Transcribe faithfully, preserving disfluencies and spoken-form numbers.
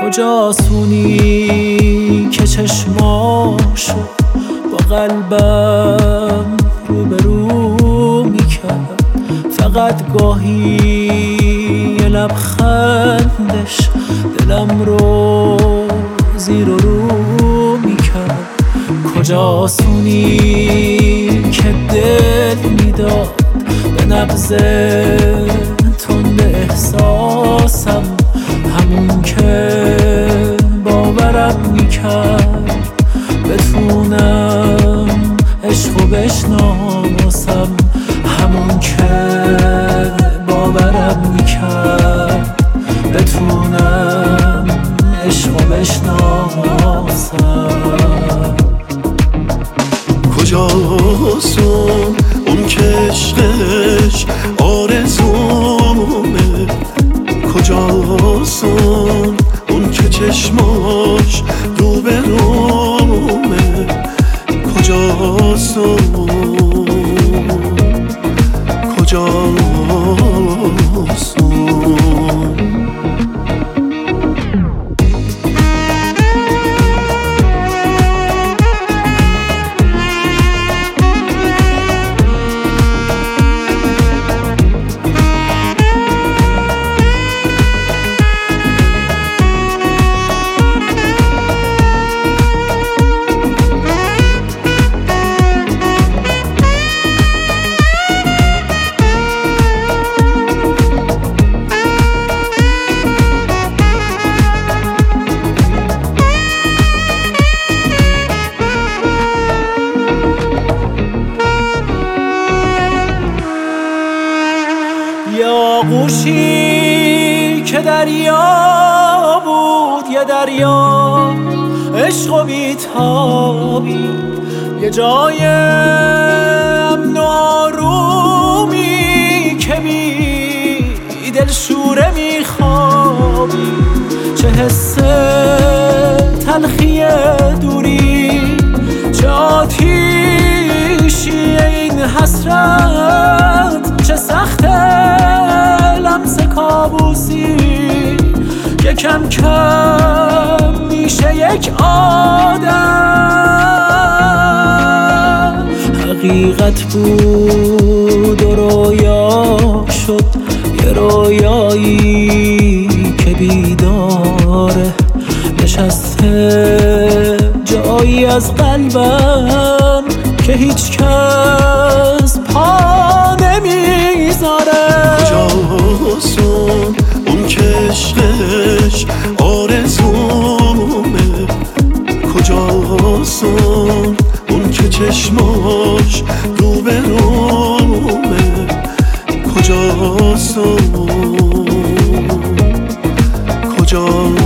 کجاسونی که چشماشو با قلبم روبرو میکرد، فقط گاهی یه لبخندش دلم رو زیر و رو میکرد. کجاسونی که دل میداد به نبض تند احساسم، همون که باورم میکرد بتونم عشقو بشناسم، همون که باورم میکرد بتونم عشقو بشناسم. کجاست اون که عشقش آرزومه، کجاست اون که چشماش رو به رومه، کجاست کجاست یا آغوشی که دریا بود، یه دریا عشق و بیتابی، یه جای امن و آرومی که بی دلشوره میخوابی. چه حس تلخی دوری، چه آتیشی این حسرت، چه سخت لمس کابوسی که کم کم میشه یک آدم. حقیقت بود و رویا شد، یه رویایی که بیداره نشسته جایی از قلبم که هیچ کس پا نمیذاره. کجاست اون که عشقش آرزومه، کجاست اون که چشماش رو به رومه، کجاست کجاست